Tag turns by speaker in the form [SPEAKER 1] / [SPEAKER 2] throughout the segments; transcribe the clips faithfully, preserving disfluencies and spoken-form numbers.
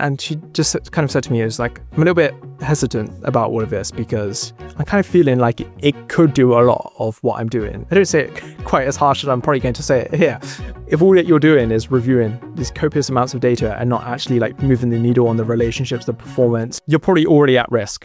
[SPEAKER 1] And she just kind of said to me, it was like, I'm a little bit hesitant about all of this because I'm kind of feeling like it could do a lot of what I'm doing. I don't say it quite as harsh as I'm probably going to say it here. If all that you're doing is reviewing these copious amounts of data and not actually like moving the needle on the relationships, the performance, you're probably already at risk.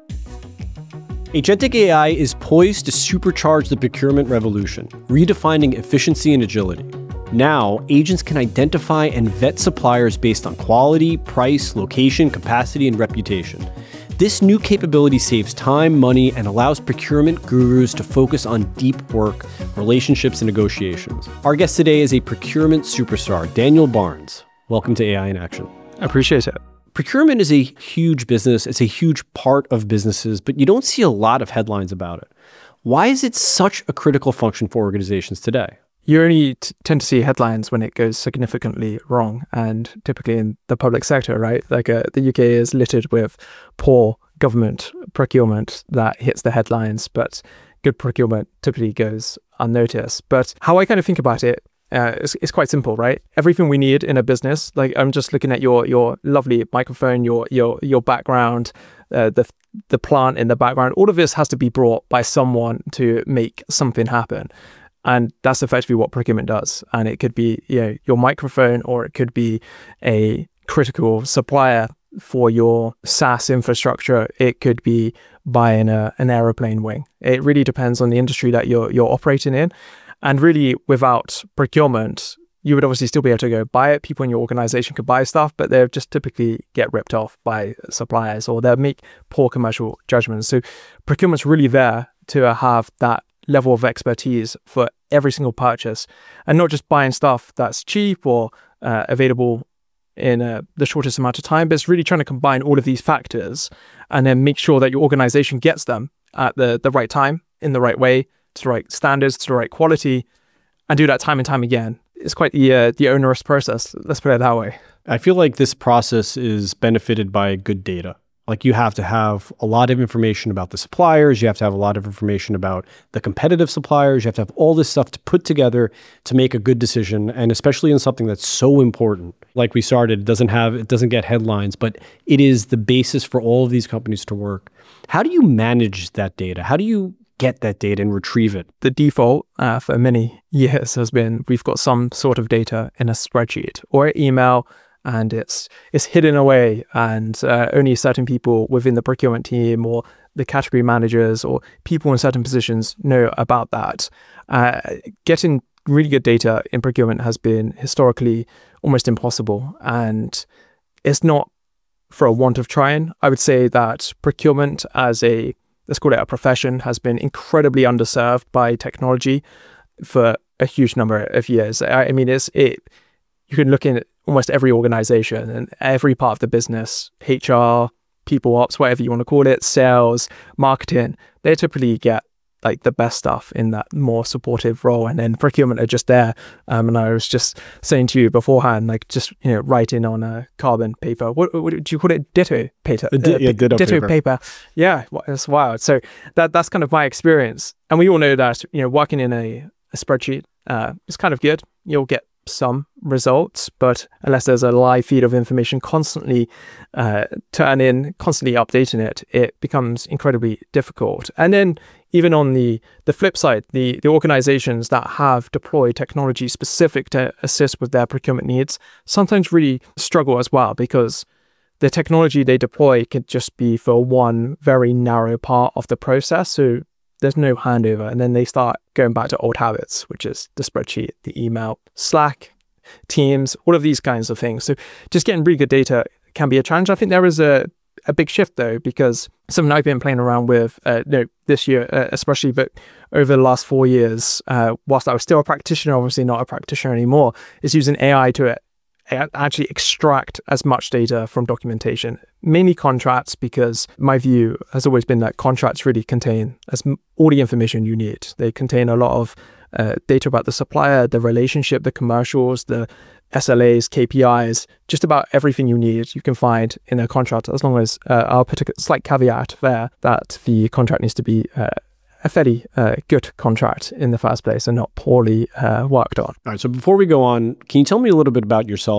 [SPEAKER 2] Agentic A I is poised to supercharge the procurement revolution, redefining efficiency and agility. Now, agents can identify and vet suppliers based on quality, price, location, capacity, and reputation. This new capability saves time, money, and allows procurement gurus to focus on deep work, relationships, and negotiations. Our guest today is a procurement superstar, Daniel Barnes. Welcome to A I in Action.
[SPEAKER 1] I appreciate it.
[SPEAKER 2] Procurement is a huge business. It's a huge part of businesses, but you don't see a lot of headlines about it. Why is it such a critical function for organizations today?
[SPEAKER 1] You only t- tend to see headlines when it goes significantly wrong, and typically in the public sector, right? Like uh, the U K is littered with poor government procurement that hits the headlines, but good procurement typically goes unnoticed. But how I kind of think about it uh, is, is quite simple, right? Everything we need in a business, like I'm just looking at your your lovely microphone, your your your background, uh, the the plant in the background. All of this has to be brought by someone to make something happen. And that's effectively what procurement does. And it could be, you know, your microphone, or it could be a critical supplier for your SaaS infrastructure. It could be buying a, an aeroplane wing. It really depends on the industry that you're you're operating in. And really, without procurement, you would obviously still be able to go buy it. People in your organization could buy stuff, but they'll just typically get ripped off by suppliers, or they'll make poor commercial judgments. So procurement's really there to have that level of expertise for every single purchase, and not just buying stuff that's cheap or uh, available in uh, the shortest amount of time, but it's really trying to combine all of these factors and then make sure that your organization gets them at the, the right time, in the right way, to the right standards, to the right quality, and do that time and time again. It's quite the uh, the onerous process, let's put it that way.
[SPEAKER 2] I feel like this process is benefited by good data. Like, you have to have a lot of information about the suppliers. You have to have a lot of information about the competitive suppliers. You have to have all this stuff to put together to make a good decision. And especially in something that's so important, like we started, it doesn't have, it doesn't get headlines, but it is the basis for all of these companies to work. How do you manage that data? How do you get that data and retrieve it?
[SPEAKER 1] The default uh, for many years has been, we've got some sort of data in a spreadsheet or email, and it's it's hidden away, and uh, only certain people within the procurement team or the category managers or people in certain positions know about that. Uh, getting really good data in procurement has been historically almost impossible, and it's not for a want of trying. I would say that procurement as a, let's call it a profession, has been incredibly underserved by technology for a huge number of years. I, I mean, it's it. You can look in at almost every organization and every part of the business, H R, people ops, whatever you want to call it, sales, marketing, they typically get like the best stuff in that more supportive role, and then procurement are just there. Um, and I was just saying to you beforehand, like just, you know, writing on a carbon paper. What, what do you call it? Ditto paper.
[SPEAKER 2] Uh, di- yeah, ditto,
[SPEAKER 1] ditto
[SPEAKER 2] paper.
[SPEAKER 1] paper. Yeah, it's wild. So that that's kind of my experience. And we all know that, you know, working in a, a spreadsheet uh, is kind of good. You'll get some results, but unless there's a live feed of information constantly uh, turning, constantly updating it, it becomes incredibly difficult. And then even on the the flip side, the the organizations that have deployed technology specific to assist with their procurement needs sometimes really struggle as well, because the technology they deploy could just be for one very narrow part of the process. So there's no handover, and then they start going back to old habits, which is the spreadsheet, the email, Slack, Teams, all of these kinds of things. So just getting really good data can be a challenge. I think there is a, a big shift though, because something I've been playing around with uh, no, this year uh, especially, but over the last four years, uh, whilst I was still a practitioner, obviously not a practitioner anymore, is using A I to actually extract as much data from documentation, mainly contracts, because my view has always been that contracts really contain as m- all the information you need. They contain a lot of uh, data about the supplier, the relationship, the commercials, the S L As, K P Is, just about everything you need you can find in a contract, as long as uh, I'll put a slight caveat there that the contract needs to be uh, a fairly uh, good contract in the first place and not poorly uh, worked on.
[SPEAKER 2] All right. So before we go on, can you tell me a little bit about yourself?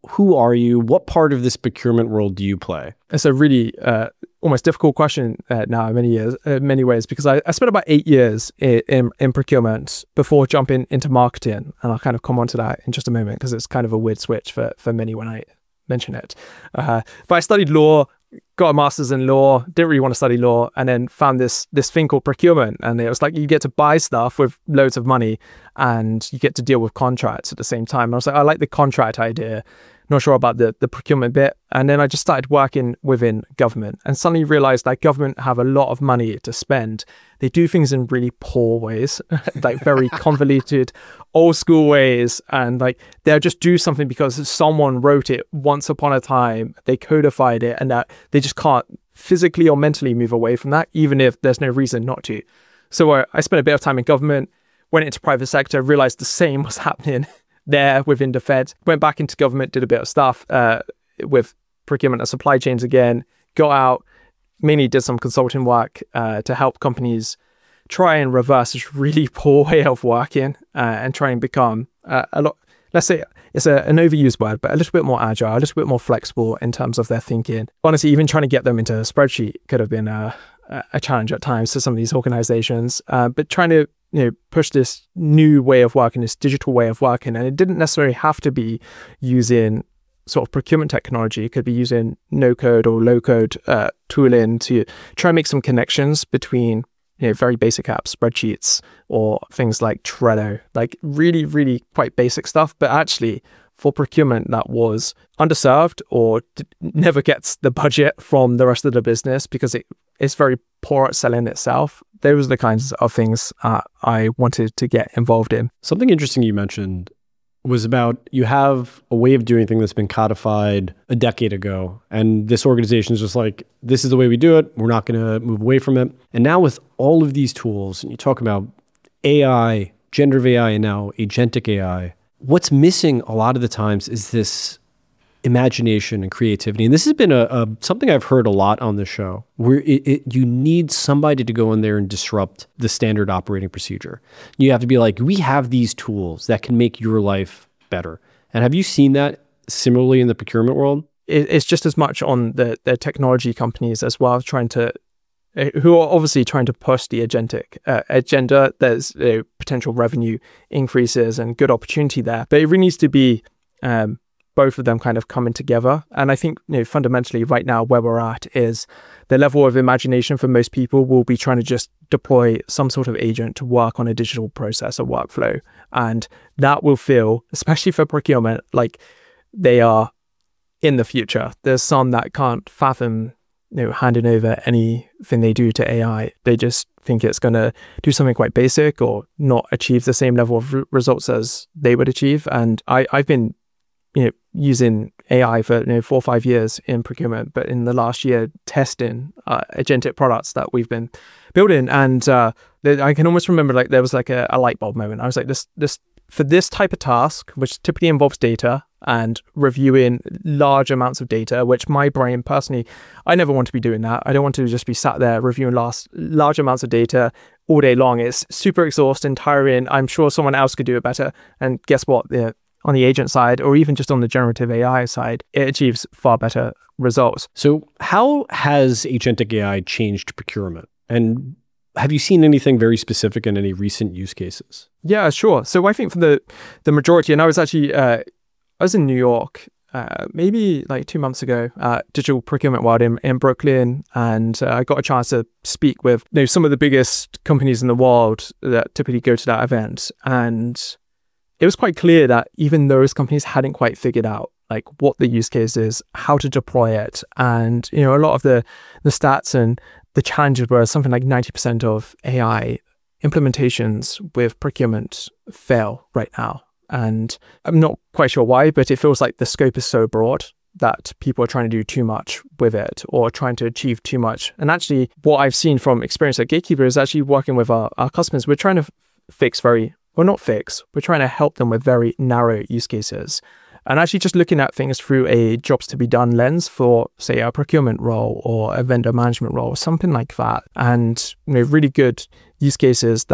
[SPEAKER 2] who are you? What part of this procurement world do you play?
[SPEAKER 1] It's a really uh, almost difficult question uh, now in many years, uh, many ways, because I, I spent about eight years in, in, in procurement before jumping into marketing. And I'll kind of come on to that in just a moment, because it's kind of a weird switch for, for many when I mention it. Uh, but I studied law, got a master's in law, didn't really want to study law, and then found this this thing called procurement. And it was like you get to buy stuff with loads of money and you get to deal with contracts at the same time. And I was like, I like the contract idea, not sure about the, the procurement bit. And then I just started working within government and suddenly realized that government have a lot of money to spend. They do things in really poor ways, like very convoluted, old school ways. And like they'll just do something because someone wrote it once upon a time, they codified it, and that they just can't physically or mentally move away from that, even if there's no reason not to. So uh, I spent a bit of time in government, went into private sector, realized the same was happening there within the Fed, went back into government, did a bit of stuff uh, with procurement and supply chains again, got out, mainly did some consulting work uh, to help companies try and reverse this really poor way of working uh, and try and become uh, a lot, let's say it's a, an overused word, but a little bit more agile, a little bit more flexible in terms of their thinking. Honestly, even trying to get them into a spreadsheet could have been a, a challenge at times to some of these organizations, uh, but trying to you know, push this new way of working, this digital way of working. And it didn't necessarily have to be using sort of procurement technology. It could be using no code or low code uh, tooling to try and make some connections between you know, very basic apps, spreadsheets, or things like Trello, like really, really quite basic stuff. But actually for procurement that was underserved or d- never gets the budget from the rest of the business because it is very poor at selling itself. Those are the kinds of things uh, I wanted to get involved in.
[SPEAKER 2] Something interesting you mentioned was about you have a way of doing things that's been codified a decade ago. And this organization is just like, this is the way we do it. We're not going to move away from it. And now with all of these tools, and you talk about A I, generative A I, and now agentic A I, what's missing a lot of the times is this imagination and creativity. And this has been a, a something I've heard a lot on the show, where it, it, you need somebody to go in there and disrupt the standard operating procedure. You have to be like, we have these tools that can make your life better. And have you seen that similarly in the procurement world?
[SPEAKER 1] It, it's just as much on the, the technology companies as well, trying to, who are obviously trying to push the agentic uh, agenda. There's you know, potential revenue increases and good opportunity there, but it really needs to be um, both of them kind of coming together. And I think you know, fundamentally right now where we're at is the level of imagination for most people will be trying to just deploy some sort of agent to work on a digital process or workflow. And that will feel, especially for procurement, like they are in the future. There's some that can't fathom you know, handing over anything they do to A I. They just think it's going to do something quite basic or not achieve the same level of r- results as they would achieve. And I, I've been you know, using A I for you know, four or five years in procurement, but in the last year testing uh, agentic products that we've been building. And uh, th- I can almost remember like there was like a, a light bulb moment. I was like, this, this for this type of task, which typically involves data and reviewing large amounts of data, which my brain personally, I never want to be doing that. I don't want to just be sat there reviewing large, large amounts of data all day long. It's super exhausting, tiring. I'm sure someone else could do it better. And guess what? The on the agent side, or even just on the generative A I side, it achieves far better results.
[SPEAKER 2] So how has agentic A I changed procurement? And have you seen anything very specific in any recent use cases?
[SPEAKER 1] Yeah, sure. So I think for the the majority, and I was actually, uh, I was in New York uh, maybe like two months ago at Digital Procurement World in, in Brooklyn, and uh, I got a chance to speak with you know, some of the biggest companies in the world that typically go to that event. And it was quite clear that even those companies hadn't quite figured out like what the use case is, how to deploy it. And, you know, a lot of the, the stats and the challenges were something like ninety percent of A I implementations with procurement fail right now. And I'm not quite sure why, but it feels like the scope is so broad that people are trying to do too much with it or trying to achieve too much. And actually what I've seen from experience at Gatekeeper is actually working with our, our customers. We're trying to f- fix very Or not fix, we're trying to help them with very narrow use cases. And actually just looking at things through a jobs to be done lens for, say, a procurement role or a vendor management role, something like that. And you know, really good use cases that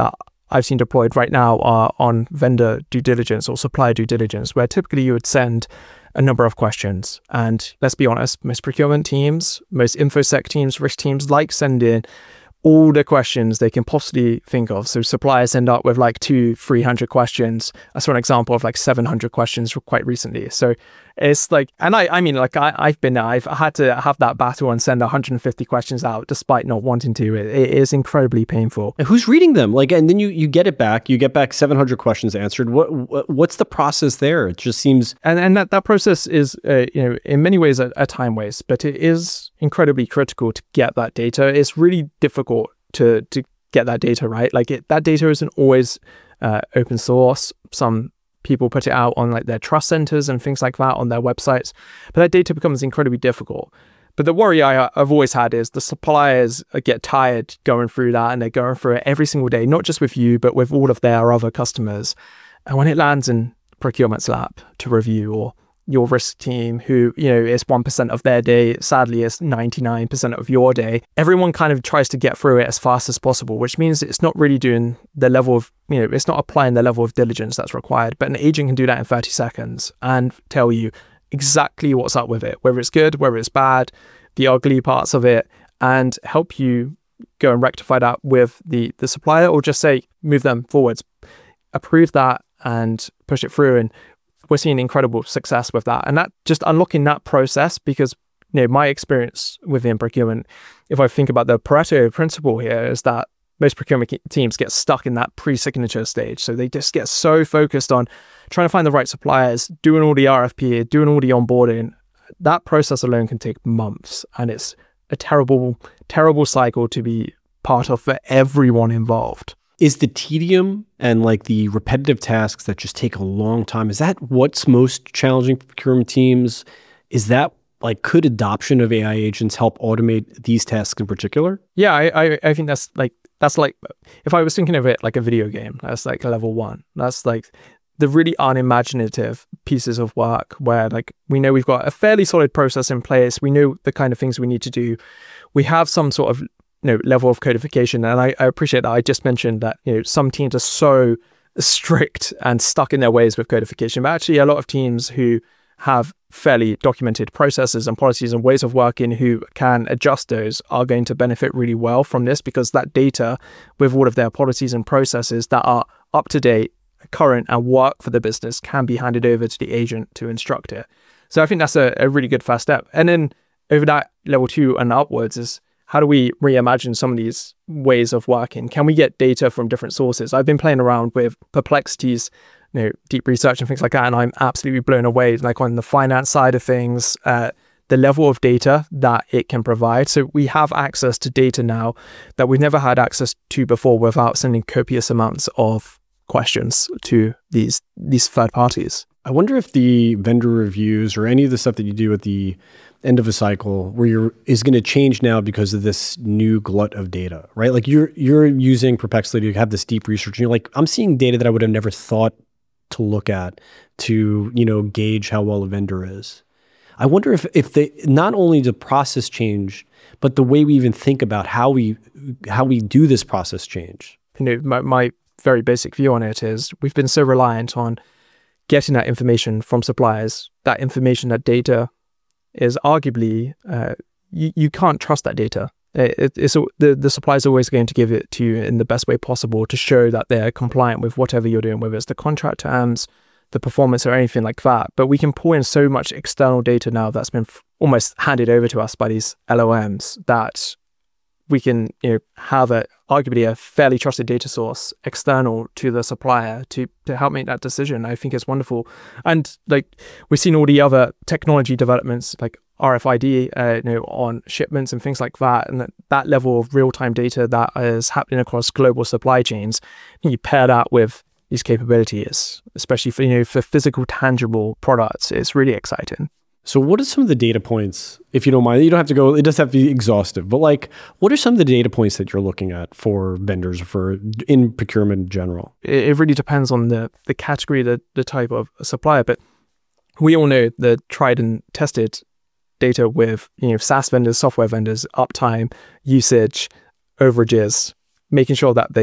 [SPEAKER 1] I've seen deployed right now are on vendor due diligence or supplier due diligence, where typically you would send a number of questions. And let's be honest, most procurement teams, most InfoSec teams, risk teams like sending all the questions they can possibly think of. So suppliers end up with like two, three hundred questions. I saw an example of like seven hundred questions quite recently. So it's like, and I, I mean, like I, I've been there. I've had to have that battle and send one hundred fifty questions out despite not wanting to. It, it is incredibly painful.
[SPEAKER 2] And who's reading them? Like, and then you you get it back. You get back seven hundred questions answered. What, what what's the process there? It just seems,
[SPEAKER 1] and and that that process is, uh, you know, in many ways a, a time waste, but it is incredibly critical to get that data. It's really difficult to to get that data right. Like it, that data isn't always uh, open source. Some people put it out on like their trust centers and things like that on their websites, but that data becomes incredibly difficult. But the worry I, I've always had is the suppliers get tired going through that, and they're going through it every single day, not just with you, but with all of their other customers. And when it lands in procurement's lap to review, or your risk team, who, you know, is one percent of their day, sadly is ninety-nine percent of your day, everyone kind of tries to get through it as fast as possible, which means it's not really doing the level of, you know, it's not applying the level of diligence that's required. But an agent can do that in thirty seconds and tell you exactly what's up with it, whether it's good, whether it's bad, the ugly parts of it, and help you go and rectify that with the, the supplier, or just say, move them forwards, approve that and push it through. And we're seeing incredible success with that. And that just unlocking that process, because, you know, my experience within procurement, if I think about the Pareto principle here, is that most procurement teams get stuck in that pre-signature stage. So they just get so focused on trying to find the right suppliers, doing all the R F P, doing all the onboarding. That process alone can take months. And it's a terrible, terrible cycle to be part of for everyone involved.
[SPEAKER 2] Is the tedium and like the repetitive tasks that just take a long time, is that what's most challenging for procurement teams? Is that like, could adoption of A I agents help automate these tasks in particular?
[SPEAKER 1] Yeah, I, I, I think that's like, that's like, if I was thinking of it like a video game, that's like level one. That's like the really unimaginative pieces of work where like, we know we've got a fairly solid process in place. We know the kind of things we need to do. We have some sort of, you know, level of codification. And I, I appreciate that. I just mentioned that, you know, some teams are so strict and stuck in their ways with codification, but actually a lot of teams who have fairly documented processes and policies and ways of working who can adjust those are going to benefit really well from this, because that data with all of their policies and processes that are up to date, current, and work for the business can be handed over to the agent to instruct it. So I think that's a, a really good first step. And then over that level two and upwards is, how do we reimagine some of these ways of working? Can we get data from different sources? I've been playing around with Perplexity's, you know, deep research and things like that, and I'm absolutely blown away. Like on the finance side of things, uh, the level of data that it can provide. So we have access to data now that we've never had access to before without sending copious amounts of questions to these these third parties.
[SPEAKER 2] I wonder if the vendor reviews or any of the stuff that you do at the end of a cycle where you're is going to change now because of this new glut of data, right? Like you're you're using Perplexity to have this deep research, and you're like, I'm seeing data that I would have never thought to look at to, you know, gauge how well a vendor is. I wonder if if they not only the process change, but the way we even think about how we how we do this process change.
[SPEAKER 1] You know, my, my very basic view on it is we've been so reliant on getting that information from suppliers. That information, that data, is arguably uh, you you can't trust that data. It, it's the the supplier is always going to give it to you in the best way possible to show that they're compliant with whatever you're doing, whether it's the contract terms, the performance, or anything like that. But we can pull in so much external data now that's been f- almost handed over to us by these L O Ms that we can, you know, have a arguably a fairly trusted data source external to the supplier to to help make that decision. I think it's wonderful. And like we've seen all the other technology developments like R F I D, uh, you know, on shipments and things like that, and that, that level of real-time data that is happening across global supply chains. You pair that with these capabilities, especially for, you know, for physical, tangible products, it's really exciting.
[SPEAKER 2] So what are some of the data points, if you don't mind? You don't have to go, it doesn't have to be exhaustive, but like, what are some of the data points that you're looking at for vendors, for in procurement in general?
[SPEAKER 1] It, it really depends on the the category, the, the type of supplier, but we all know the tried and tested data with, you know, SaaS vendors, software vendors, uptime, usage, overages, making sure that they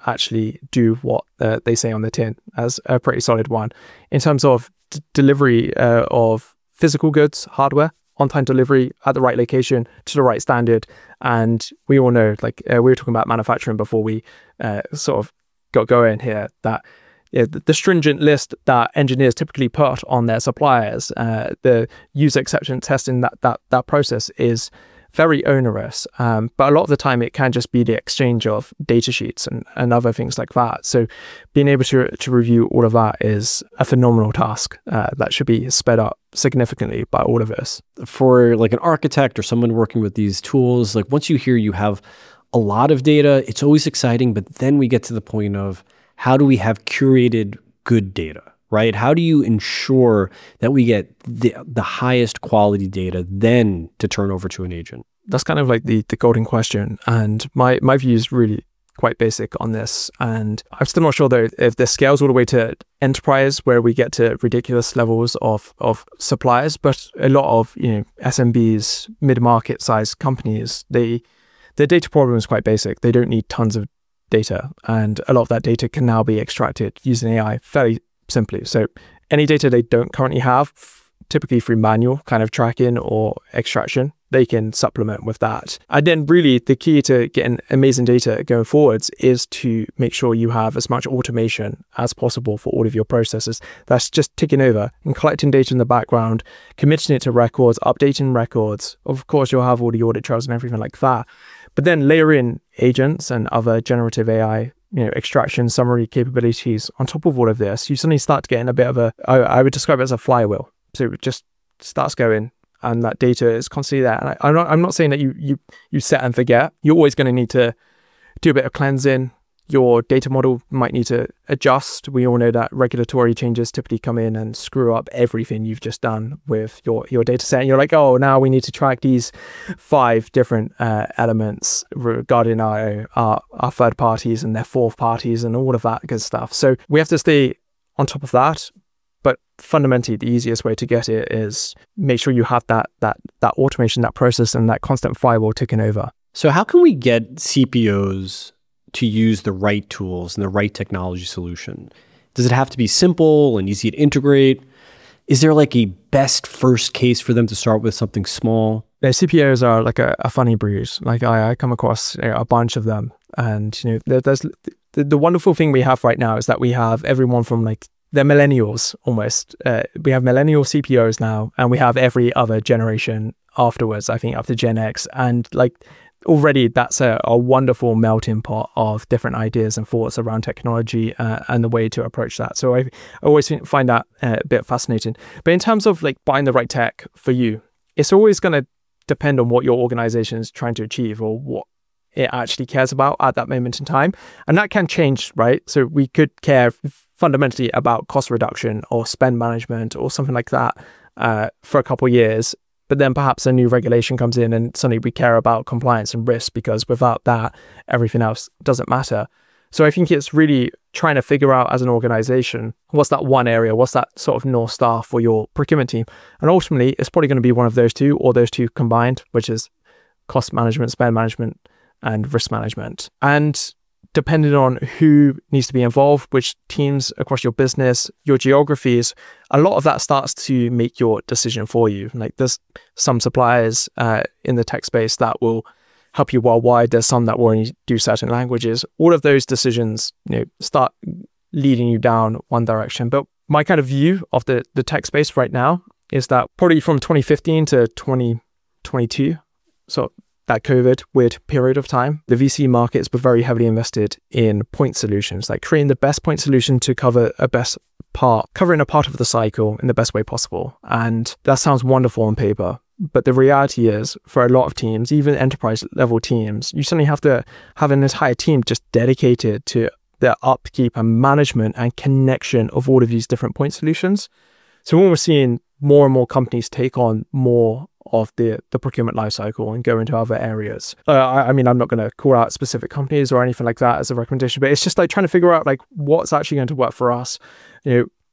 [SPEAKER 1] actually do what uh, they say on the tin as a pretty solid one. In terms of d- delivery uh, of physical goods, hardware, on-time delivery at the right location to the right standard. And we all know, like uh, we were talking about manufacturing before we uh, sort of got going here, that yeah, the, the stringent list that engineers typically put on their suppliers, uh, the user acceptance testing, that that that process is very onerous. Um, but a lot of the time it can just be the exchange of data sheets and, and other things like that. So being able to to review all of that is a phenomenal task uh, that should be sped up significantly by all of us.
[SPEAKER 2] For like an architect or someone working with these tools, like once you hear you have a lot of data, it's always exciting, but then we get to the point of how do we have curated good data, right? How do you ensure that we get the, the highest quality data then to turn over to an agent?
[SPEAKER 1] That's kind of like the, the golden question. And my, my view is really quite basic on this. And I'm still not sure though if this scales all the way to enterprise where we get to ridiculous levels of, of suppliers, but a lot of, you know, S M Bs, mid-market size companies, they their data problem is quite basic. They don't need tons of data. And a lot of that data can now be extracted using A I fairly simply. So any data they don't currently have, typically through manual kind of tracking or extraction, they can supplement with that. And then really the key to getting amazing data going forwards is to make sure you have as much automation as possible for all of your processes. That's just ticking over and collecting data in the background, committing it to records, updating records. Of course, you'll have all the audit trails and everything like that. But then layer in agents and other generative A I, you know, extraction, summary capabilities on top of all of this. You suddenly start getting a bit of a, I, I would describe it as a flywheel. So it just starts going, and that data is constantly there. And I, I'm not, I'm not saying that you you you set and forget. You're always going to need to do a bit of cleansing. Your data model might need to adjust. We all know that regulatory changes typically come in and screw up everything you've just done with your, your data set. And you're like, oh, now we need to track these five different uh, elements regarding our, our our third parties and their fourth parties and all of that good stuff. So we have to stay on top of that. But fundamentally, the easiest way to get it is make sure you have that that that automation, that process, and that constant firewall ticking over.
[SPEAKER 2] So how can we get C P Os to use the right tools and the right technology solution? Does it have to be simple and easy to integrate? Is there like a best first case for them to start with something small?
[SPEAKER 1] The C P Os are like a, a funny breed. Like I, I come across, you know, a bunch of them, and you know, there, there's the, the wonderful thing we have right now is that we have everyone from like they're millennials almost. Uh, we have millennial C P Os now, and we have every other generation afterwards. I think after Gen X, and like. Already, that's a, a wonderful melting pot of different ideas and thoughts around technology uh, and the way to approach that. So I, I always find that uh, a bit fascinating. But in terms of like buying the right tech for you, it's always going to depend on what your organization is trying to achieve or what it actually cares about at that moment in time. And that can change, right? So we could care fundamentally about cost reduction or spend management or something like that uh, for a couple of years. But then perhaps a new regulation comes in and suddenly we care about compliance and risk because without that, everything else doesn't matter. So I think it's really trying to figure out as an organization, what's that one area, what's that sort of North Star for your procurement team? And ultimately, it's probably going to be one of those two or those two combined, which is cost management, spend management, and risk management. And depending on who needs to be involved, which teams across your business, your geographies, a lot of that starts to make your decision for you. Like there's some suppliers uh, in the tech space that will help you worldwide. There's some that will only do certain languages. All of those decisions, you know, start leading you down one direction. But my kind of view of the, the tech space right now is that probably from twenty fifteen to twenty twenty-two, so that COVID weird period of time, the V C markets were very heavily invested in point solutions, like creating the best point solution to cover a best part, covering a part of the cycle in the best way possible. And that sounds wonderful on paper. But the reality is, for a lot of teams, even enterprise level teams, you suddenly have to have an entire team just dedicated to the upkeep and management and connection of all of these different point solutions. So when we're seeing more and more companies take on more of the, the procurement lifecycle and go into other areas. Uh, I, I mean, I'm not going to call out specific companies or anything like that as a recommendation, but it's just like trying to figure out like what's actually going to work for us. You know,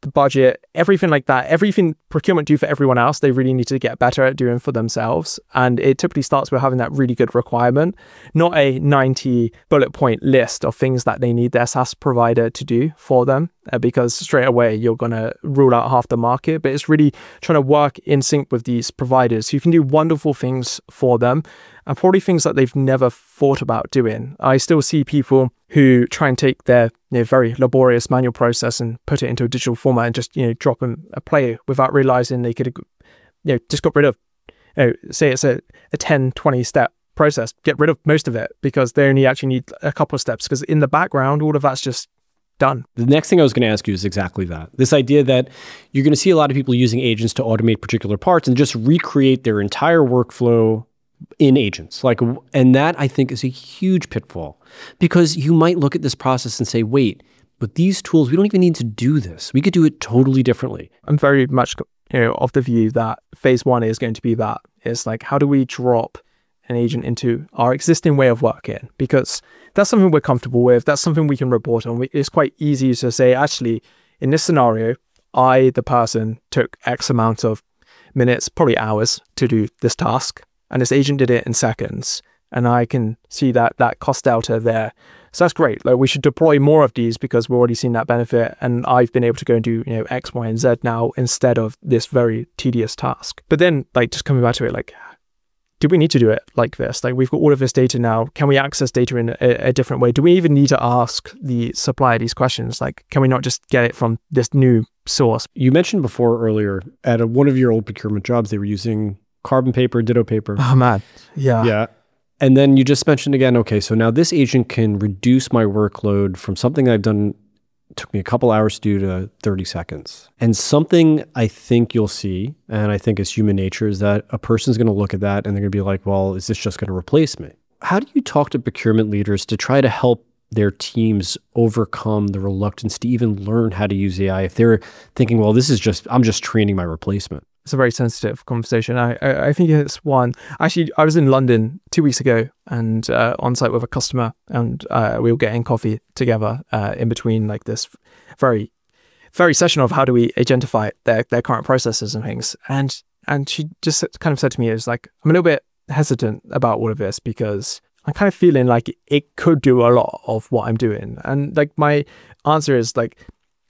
[SPEAKER 1] the budget, everything like that, everything procurement do for everyone else, they really need to get better at doing for themselves. And it typically starts with having that really good requirement, not a ninety bullet point list of things that they need their SaaS provider to do for them, uh, because straight away you're going to rule out half the market. But it's really trying to work in sync with these providers who can do wonderful things for them, and probably things that they've never thought about doing. I still see people who try and take their you know, very laborious manual process and put it into a digital format and just you know drop in a play without realizing they could you know just got rid of, you know, say it's a, a ten, twenty step process, get rid of most of it because they only actually need a couple of steps, because in the background all of that's just done.
[SPEAKER 2] The next thing I was going to ask you is exactly that. This idea that you're going to see a lot of people using agents to automate particular parts and just recreate their entire workflow in agents. Like, and that I think is a huge pitfall, because you might look at this process and say, wait, with these tools, we don't even need to do this. We could do it totally differently.
[SPEAKER 1] I'm very much you know of the view that phase one is going to be that. It's like, how do we drop an agent into our existing way of working? Because that's something we're comfortable with. That's something we can report on. It's quite easy to say, actually, in this scenario, I, the person, took X amount of minutes, probably hours, to do this task. And this agent did it in seconds. And I can see that that cost delta there. So that's great. Like, we should deploy more of these because we're already seeing that benefit. And I've been able to go and do, you know, X, Y, and Z now instead of this very tedious task. But then, like, just coming back to it, like, do we need to do it like this? Like, we've got all of this data now. Can we access data in a, a different way? Do we even need to ask the supplier these questions? Like, can we not just get it from this new source?
[SPEAKER 2] You mentioned before earlier at a, one of your old procurement jobs, they were using carbon paper, ditto paper.
[SPEAKER 1] Oh, man. Yeah.
[SPEAKER 2] Yeah. And then you just mentioned again, okay, so now this agent can reduce my workload from something I've done, took me a couple hours to do, to thirty seconds. And something I think you'll see, and I think it's human nature, is that a person's going to look at that and they're going to be like, well, is this just going to replace me? How do you talk to procurement leaders to try to help their teams overcome the reluctance to even learn how to use A I if they're thinking, well, this is just, I'm just training my replacement?
[SPEAKER 1] It's a very sensitive conversation. I, I, I think it's one. Actually, I was in London two weeks ago and uh, on site with a customer, and uh, we were getting coffee together uh, in between like this very, very session of how do we agentify their their current processes and things. And and she just kind of said to me, "It's like, I'm a little bit hesitant about all of this because I'm kind of feeling like it could do a lot of what I'm doing." And like my answer is like,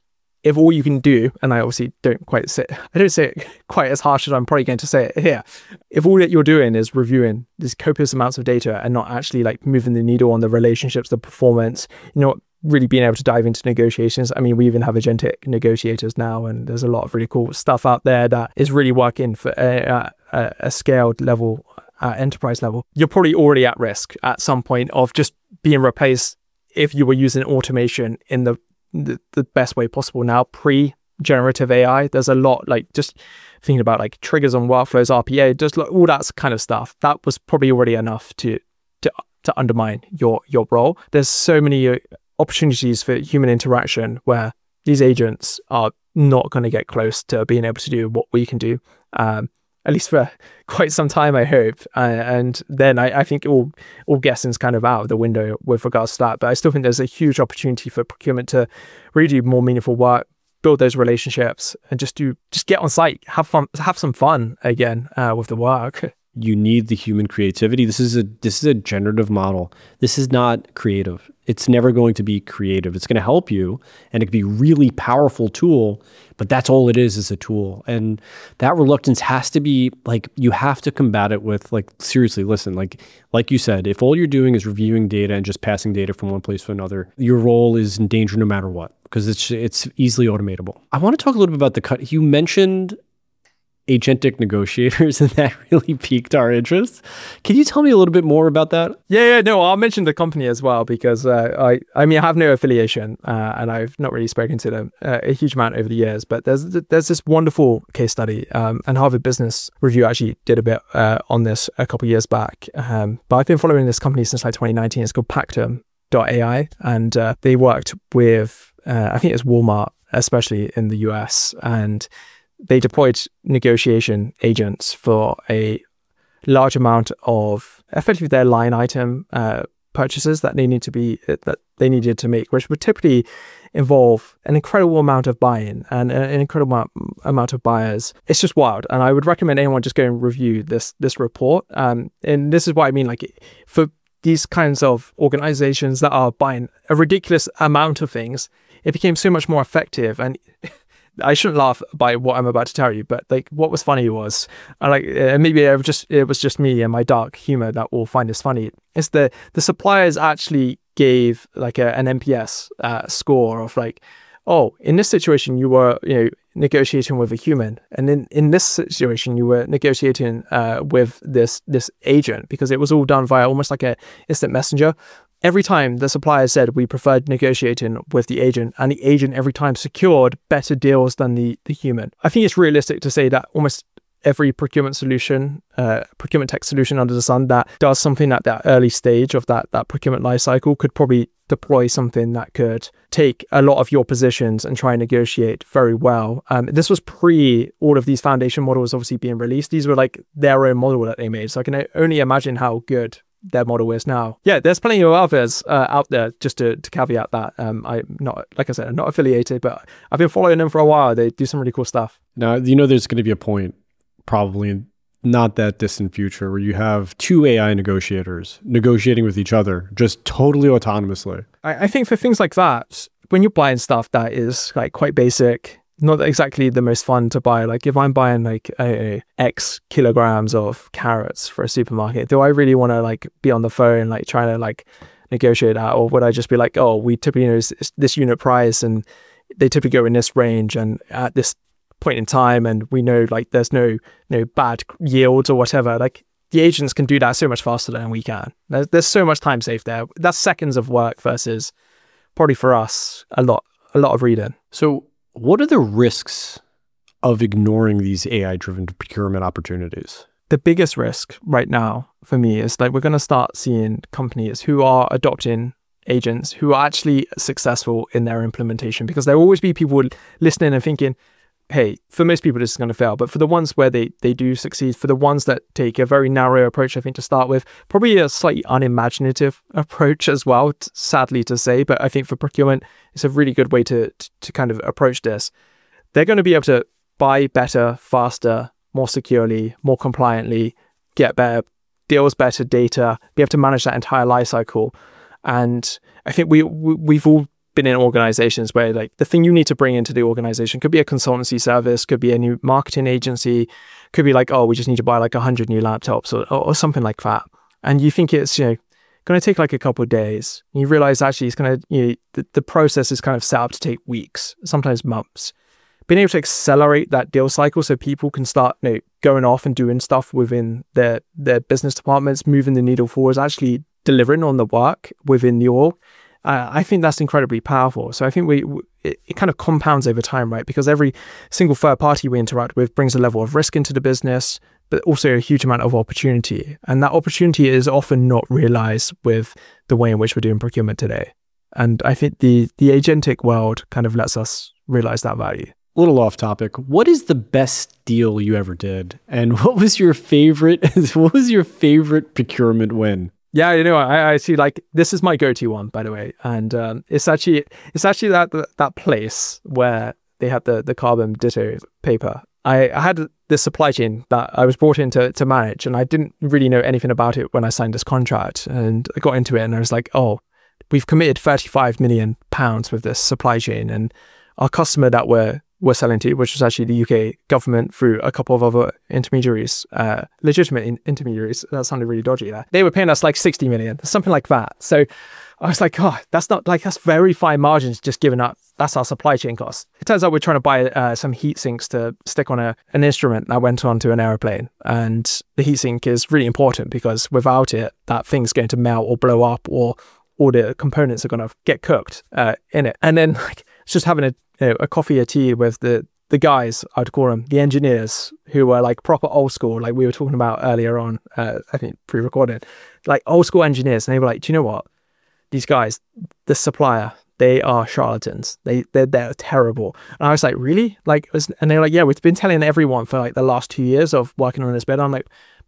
[SPEAKER 1] if all you can do, and I obviously don't quite say, I don't say it quite as harsh as I'm probably going to say it here. If all that you're doing is reviewing these copious amounts of data and not actually like moving the needle on the relationships, the performance, you know, really being able to dive into negotiations. I mean, we even have agentic negotiators now, and there's a lot of really cool stuff out there that is really working for a, a, a scaled level, uh, enterprise level. You're probably already at risk at some point of just being replaced if you were using automation in the The, the best way possible now, pre-generative A I. There's a lot, like just thinking about like triggers on workflows, R P A, just like all that kind of stuff. That was probably already enough to to to undermine your your role. There's so many opportunities for human interaction where these agents are not going to get close to being able to do what we can do. Um, at least for quite some time, I hope. Uh, and then I, I think all all guessing's kind of out of the window with regards to that. But I still think there's a huge opportunity for procurement to really do more meaningful work, build those relationships, and just do just get on site, have fun, have some fun again uh, with the work.
[SPEAKER 2] You need the human creativity. This is a this is a generative model. This is not creative. It's never going to be creative. It's going to help you, and it can be a really powerful tool, but that's all it is, is a tool. And that reluctance has to be like, you have to combat it with like, seriously, listen, like like you said, if all you're doing is reviewing data and just passing data from one place to another, your role is in danger no matter what, because it's it's easily automatable. I want to talk a little bit about the cut. You mentioned agentic negotiators, and that really piqued our interest. Can you tell me a little bit more about that?
[SPEAKER 1] Yeah, yeah, no, I'll mention the company as well, because uh, I, I mean, I have no affiliation, uh, and I've not really spoken to them uh, a huge amount over the years. But there's there's this wonderful case study, um, and Harvard Business Review actually did a bit uh, on this a couple of years back. Um, but I've been following this company since like twenty nineteen. It's called Pactum dot A I, and uh, they worked with uh, I think it's Walmart, especially in the U S, and they deployed negotiation agents for a large amount of effectively their line item uh, purchases that they need to be that they needed to make, which would typically involve an incredible amount of buy-in and an incredible amount, amount of buyers. It's just wild, and I would recommend anyone just go and review this this report. Um, and this is what I mean, like for these kinds of organizations that are buying a ridiculous amount of things, it became so much more effective. And I shouldn't laugh by what I'm about to tell you, but like what was funny was, uh, like uh, maybe it was just it was just me and my dark humor that will find this funny. Is the the suppliers actually gave like a, an N P S uh, score of like, oh, in this situation you were you know negotiating with a human, and in in this situation you were negotiating uh, with this this agent, because it was all done via almost like a instant messenger. Every time the supplier said we preferred negotiating with the agent, and the agent every time secured better deals than the, the human. I think it's realistic to say that almost every procurement solution, uh, procurement tech solution under the sun that does something at that early stage of that, that procurement lifecycle could probably deploy something that could take a lot of your positions and try and negotiate very well. Um, this was pre all of these foundation models obviously being released. These were like their own model that they made. So I can only imagine how good their model is now. Yeah, there's plenty of others uh, out there, just to, to caveat that. Um, I'm not, like I said, I'm not affiliated, but I've been following them for a while. They do some really cool stuff.
[SPEAKER 2] Now, you know, there's going to be a point, probably in not that distant future, where you have two A I negotiators negotiating with each other, just totally autonomously.
[SPEAKER 1] I, I think for things like that, when you're buying stuff that is like quite basic, not exactly the most fun to buy. Like if I'm buying like a, a X kilograms of carrots for a supermarket, do I really want to like be on the phone like trying to like negotiate that, or would I just be like, oh, we typically know this, this unit price and they typically go in this range and at this point in time, and we know like there's no no bad yields or whatever. Like the agents can do that so much faster than we can. There's there's so much time saved there. That's seconds of work versus probably for us a lot a lot of reading.
[SPEAKER 2] So what are the risks of ignoring these A I-driven procurement opportunities?
[SPEAKER 1] The biggest risk right now for me is like we're going to start seeing companies who are adopting agents who are actually successful in their implementation, because there will always be people listening and thinking, hey, for most people this is going to fail. But for the ones where they, they do succeed, for the ones that take a very narrow approach, I think to start with, probably a slightly unimaginative approach as well, t- sadly to say, but I think for procurement, it's a really good way to, to, to kind of approach this. They're going to be able to buy better, faster, more securely, more compliantly, get better deals, better data, be able to manage that entire life cycle. And I think we, we we've all been in organizations where like the thing you need to bring into the organization could be a consultancy service, could be a new marketing agency, could be like, oh, we just need to buy like a hundred new laptops or, or, or something like that. And you think it's, you know, going to take like a couple of days. You realize actually it's going to, you know, the, the process is kind of set up to take weeks, sometimes months. Being able to accelerate that deal cycle so people can start, you know, going off and doing stuff within their, their business departments, moving the needle forward, actually delivering on the work within the org. Uh, I think that's incredibly powerful. So I think we it, it kind of compounds over time, right? Because every single third party we interact with brings a level of risk into the business, but also a huge amount of opportunity. And that opportunity is often not realized with the way in which we're doing procurement today. And I think the the agentic world kind of lets us realize that value.
[SPEAKER 2] A little off topic. What is the best deal you ever did? And what was your favorite, what was your favorite procurement win?
[SPEAKER 1] Yeah, you know, I, I see like this is my go-to one, by the way, and um, it's actually it's actually that that place where they had the the carbon ditto paper. I, I had this supply chain that I was brought in to, to manage, and I didn't really know anything about it when I signed this contract. And I got into it, and I was like, oh, we've committed thirty-five million pounds with this supply chain, and our customer that we're we're selling to, which was actually the U K government through a couple of other intermediaries, uh, legitimate in- intermediaries. That sounded really dodgy there. They were paying us like sixty million, something like that. So I was like, oh, that's not like, that's very fine margins just given up. That's our supply chain cost. It turns out we're trying to buy uh, some heat sinks to stick on a, an instrument that went onto an aeroplane. And the heat sink is really important because without it, that thing's going to melt or blow up, or all the components are going to get cooked uh, in it. And then like, it's just having a You know, a coffee or tea with the the guys, I'd call them, the engineers, who were like proper old school, like we were talking about earlier on, uh, I think pre-recorded, like old school engineers. And they were like, do you know what? These guys, the supplier, they are charlatans. They, they're, they're terrible. And I was like, really? Like, was, and they were like, yeah, we've been telling everyone for like the last two years of working on this bid. I'm like,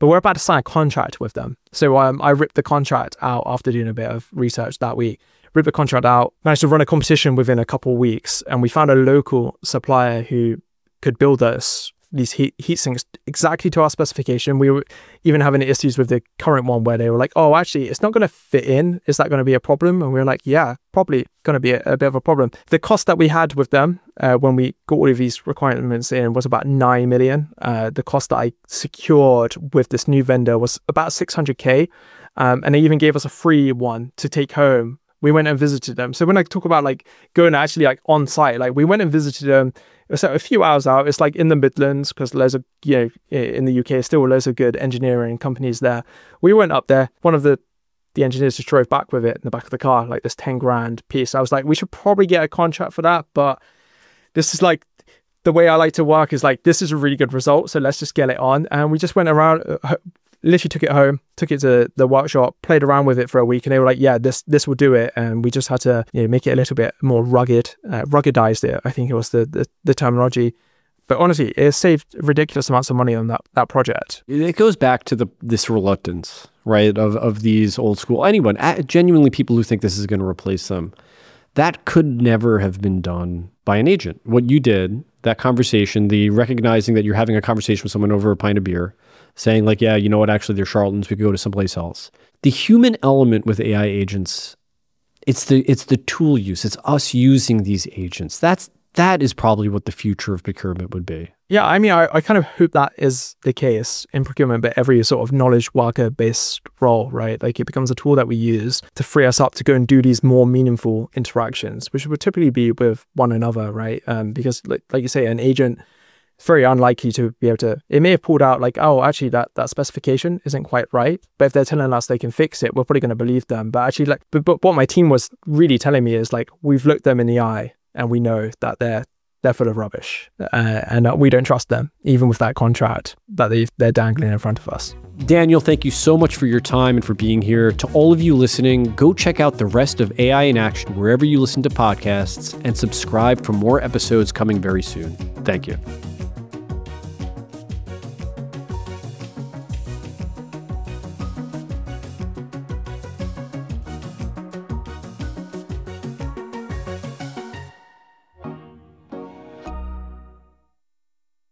[SPEAKER 1] but we're about to sign a contract with them. So um, I ripped the contract out after doing a bit of research that week. Ripped the contract out, managed to run a competition within a couple of weeks, and we found a local supplier who could build us these heat, heat sinks exactly to our specification. We were even having issues with the current one where they were like, oh, actually, it's not going to fit in. Is that going to be a problem? And we were like, yeah, probably going to be a, a bit of a problem. The cost that we had with them uh, when we got all of these requirements in was about nine million. Uh, the cost that I secured with this new vendor was about six hundred K. Um, and they even gave us a free one to take home. We went and visited them. So when I talk about like going actually like on site, like we went and visited them. It was a few hours out. It's like in the Midlands because loads of, you know, in the U K, still loads of good engineering companies there. We went up there. One of the, the engineers just drove back with it in the back of the car, like this ten grand piece. I was like, we should probably get a contract for that. But this is like, the way I like to work is like, this is a really good result. So let's just get it on. And we just went around, uh, literally took it home, took it to the workshop, played around with it for a week, and they were like, yeah, this this will do it. And we just had to, you know, make it a little bit more rugged, uh, ruggedized it, I think it was the, the the terminology. But honestly, it saved ridiculous amounts of money on that that project.
[SPEAKER 2] It goes back to the this reluctance, right, of, of these old school, anyone, genuinely people who think this is going to replace them. That could never have been done by an agent. What you did, that conversation, the recognizing that you're having a conversation with someone over a pint of beer, saying like, yeah, you know what, actually they're charlatans, we could go to someplace else. The human element with A I agents, it's the it's the tool use. It's us using these agents. That's that is probably what the future of procurement would be.
[SPEAKER 1] Yeah, I mean, I, I kind of hope that is the case in procurement, but every sort of knowledge worker-based role, right? Like it becomes a tool that we use to free us up to go and do these more meaningful interactions, which would typically be with one another, right? Um, because like, like you say, an agent, it's very unlikely to be able to, it may have pulled out like, oh, actually that, that specification isn't quite right. But if they're telling us they can fix it, we're probably going to believe them. But actually like, but, but what my team was really telling me is like, we've looked them in the eye and we know that they're, they're full of rubbish uh, and uh, we don't trust them, even with that contract that they, they're dangling in front of us.
[SPEAKER 2] Daniel, thank you so much for your time and for being here. To all of you listening, go check out the rest of A I in Action wherever you listen to podcasts and subscribe for more episodes coming very soon. Thank you.